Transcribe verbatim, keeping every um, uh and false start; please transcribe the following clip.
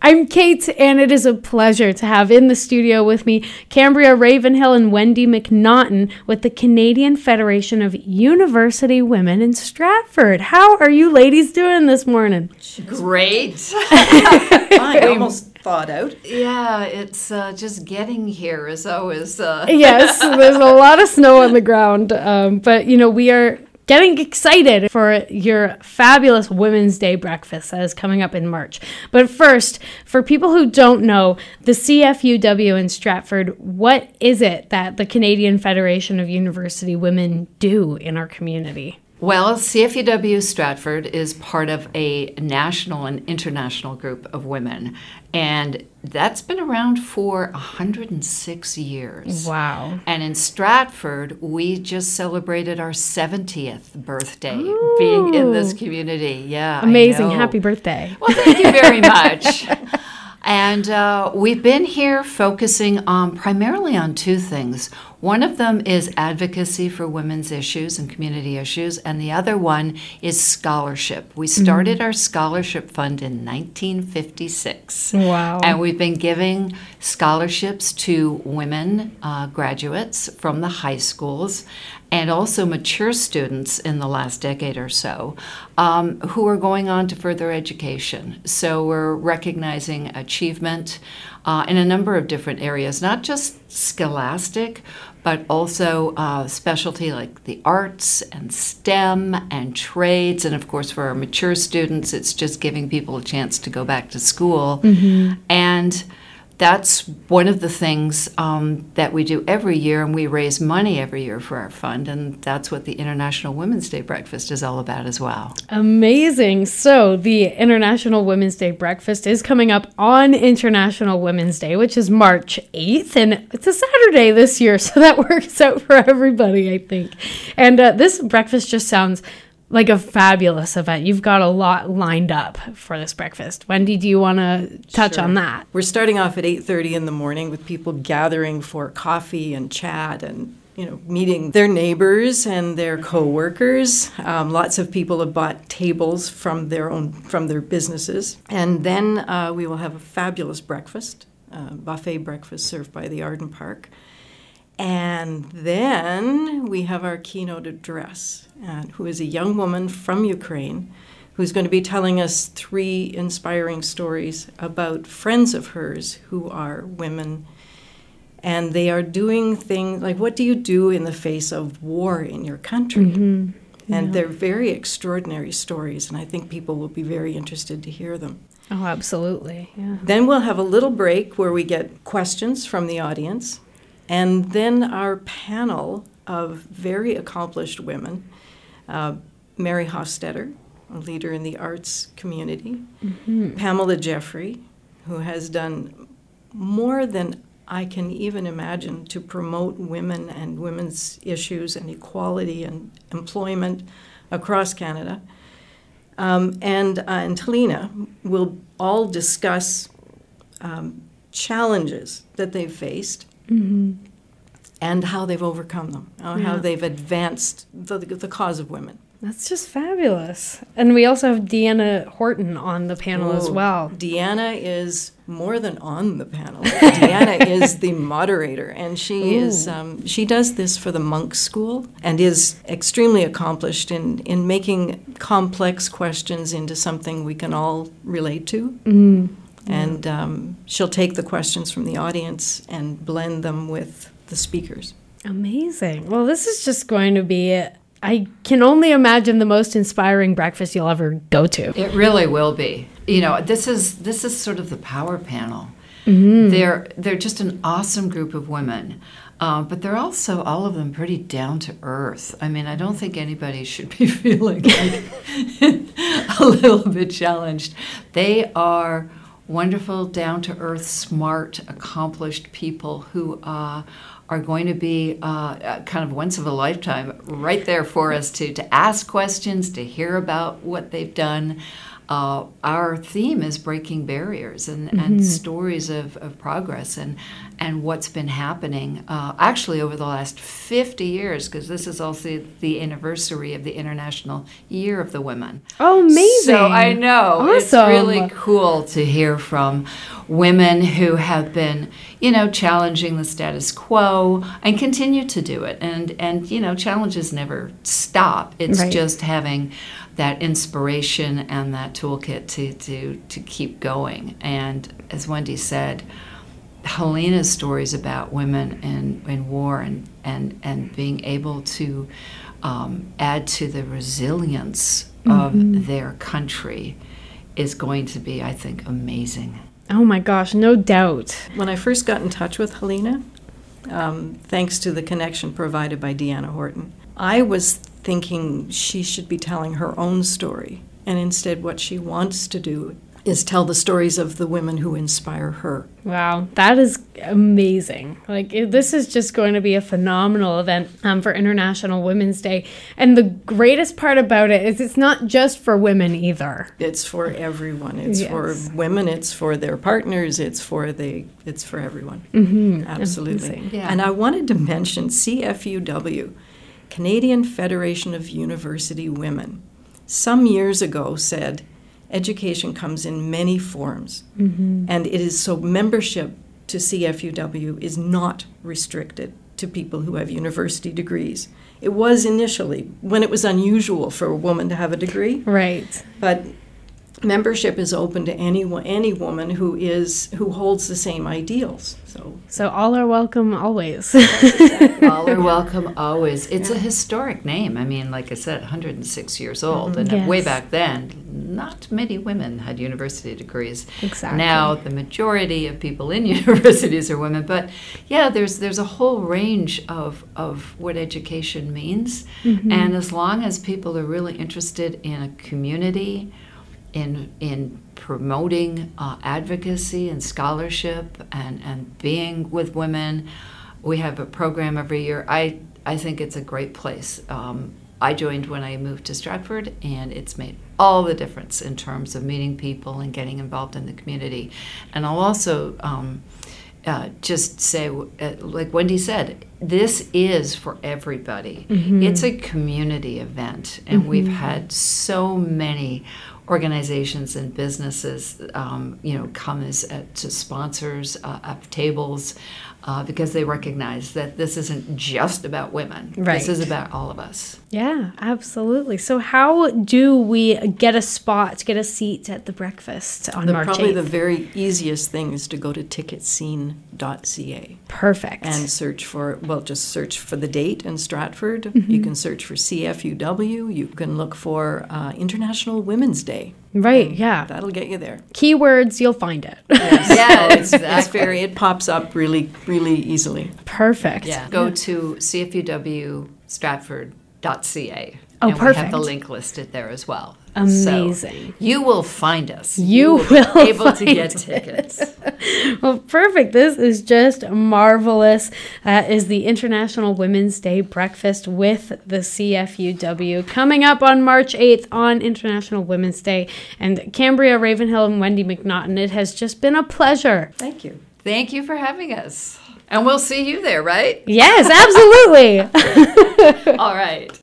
I'm Kate, and it is a pleasure to have in the studio with me Cambria Ravenhill and Wendy McNaughton with the Canadian Federation of University Women in Stratford. How are you ladies doing this morning? Great. I almost thawed out. Yeah, it's uh, just getting here is always... Uh... Yes, there's a lot of snow on the ground, um, but, you know, we are getting excited for your fabulous Women's Day breakfast that is coming up in March. But first, for people who don't know, the C F U W in Stratford, what is it that the Canadian Federation of University Women do in our community? Well, C F U W Stratford is part of a national and international group of women, and that's been around for one hundred six years. Wow. And in Stratford, we just celebrated our seventieth birthday Ooh. being in this community. Yeah, amazing. Happy birthday. Well, thank you very much. And uh, we've been here focusing on primarily on two things. One of them is advocacy for women's issues and community issues, and the other one is scholarship. We started mm-hmm. our scholarship fund in nineteen fifty-six. Wow. And we've been giving scholarships to women uh, graduates from the high schools and also mature students in the last decade or so um, who are going on to further education. So we're recognizing achievement uh, in a number of different areas, not just scholastic, but also uh, specialty like the arts and STEM and trades. And of course, for our mature students, it's just giving people a chance to go back to school. Mm-hmm. And that's one of the things um, that we do every year, and we raise money every year for our fund, and that's what the International Women's Day Breakfast is all about as well. Amazing. So the International Women's Day Breakfast is coming up on International Women's Day, which is March eighth, and it's a Saturday this year, so that works out for everybody, I think. And uh, this breakfast just sounds like a fabulous event. You've got a lot lined up for this breakfast. Wendy, do you want to touch sure. on that? We're starting off at eight thirty in the morning with people gathering for coffee and chat and, you know, meeting their neighbors and their co-workers. Um, lots of people have bought tables from their own, from their businesses. And then uh, we will have a fabulous breakfast, uh, buffet breakfast served by the Arden Park. And then we have our keynote address, uh, who is a young woman from Ukraine who's going to be telling us three inspiring stories about friends of hers who are women. And they are doing things like, what do you do in the face of war in your country? Mm-hmm. Yeah. And they're very extraordinary stories, and I think people will be very interested to hear them. Oh, absolutely. Yeah. Then we'll have a little break where we get questions from the audience. And then our panel of very accomplished women, uh, Mary Hofstetter, a leader in the arts community, mm-hmm. Pamela Jeffrey, who has done more than I can even imagine to promote women and women's issues and equality and employment across Canada, um, and, uh, and Talina will all discuss um, challenges that they've faced. Mm-hmm. And how they've overcome them, uh, yeah. how they've advanced the, the cause of women. That's just fabulous. And we also have Deanna Horton on the panel oh, as well. Deanna is more than on the panel. Deanna is the moderator, and she Ooh. is um, she does this for the Monk School and is extremely accomplished in, in making complex questions into something we can all relate to. Mm. And um, she'll take the questions from the audience and blend them with the speakers. Amazing. Well, this is just going to be, I can only imagine the most inspiring breakfast you'll ever go to. It really will be. You know, this is this is sort of the power panel. Mm-hmm. They're they're just an awesome group of women. Uh, but they're also, all of them, pretty down to earth. I mean, I don't think anybody should be feeling like a little bit challenged. They are wonderful, down-to-earth, smart, accomplished people who uh, are going to be uh, kind of once of a lifetime right there for us to, to ask questions, to hear about what they've done. uh, our theme is breaking barriers and, mm-hmm. and stories of, of progress and and what's been happening uh, actually over the last fifty years, because this is also the anniversary of the International Year of the Women. Oh, amazing. So I know. Awesome. It's really cool to hear from women who have been, you know, challenging the status quo and continue to do it. And, and you know, challenges never stop. It's right. just having that inspiration and that toolkit to, to, to keep going. And as Wendy said, Helena's stories about women in, in war and, and, and being able to um, add to the resilience mm-hmm. of their country is going to be, I think, amazing. Oh my gosh, no doubt. When I first got in touch with Helena, um, thanks to the connection provided by Deanna Horton, I was thinking she should be telling her own story. And instead what she wants to do is tell the stories of the women who inspire her. Wow, that is amazing. Like, it, this is just going to be a phenomenal event um, for International Women's Day. And the greatest part about it is it's not just for women either. It's for everyone. It's yes. for women. It's for their partners. It's for the. It's for everyone. Mm-hmm. Absolutely. Yeah. And I wanted to mention C F U W, Canadian Federation of University Women, some years ago said, education comes in many forms, mm-hmm. and it is so membership to C F U W is not restricted to people who have university degrees. It was initially, when it was unusual for a woman to have a degree. Right. But membership is open to any, any woman who is who holds the same ideals. So, so all are welcome always. All are welcome always. It's yeah. a historic name. I mean, like I said, one hundred six years old. Mm-hmm. And yes. way back then, not many women had university degrees. Exactly. Now, the majority of people in universities are women. But yeah, there's there's a whole range of, of what education means. Mm-hmm. And as long as people are really interested in a community, in in promoting uh, advocacy and scholarship and, and being with women. We have a program every year. I, I think it's a great place. Um, I joined when I moved to Stratford, and it's made all the difference in terms of meeting people and getting involved in the community. And I'll also um, uh, just say, uh, like Wendy said, this is for everybody. Mm-hmm. It's a community event, and mm-hmm. we've had so many organizations and businesses, um, you know, come as uh, to sponsors uh, of tables uh, because they recognize that this isn't just about women. Right. This is about all of us. Yeah, absolutely. So how do we get a spot, get a seat at the breakfast on the, March eighth? Probably the very easiest thing is to go to ticket scene dot c a. Perfect. And search for, well, just search for the date in Stratford. Mm-hmm. You can search for C F U W. You can look for uh, International Women's Day. Right, yeah. That'll get you there. Keywords, you'll find it. Yes. Yeah, it's, it's very, it pops up really, really easily. Perfect. Yeah. Go to C F U W Stratford dot c a. Oh, and perfect. We have the link listed there as well. Amazing. So you will find us. You, you will, will be able find to get it. tickets. Well, perfect. This is just marvelous. That is the International Women's Day Breakfast with the C F U W coming up on March eighth on International Women's Day. And Cambria Ravenhill and Wendy McNaughton, it has just been a pleasure. Thank you. Thank you for having us. And we'll see you there, right? Yes, absolutely. All right.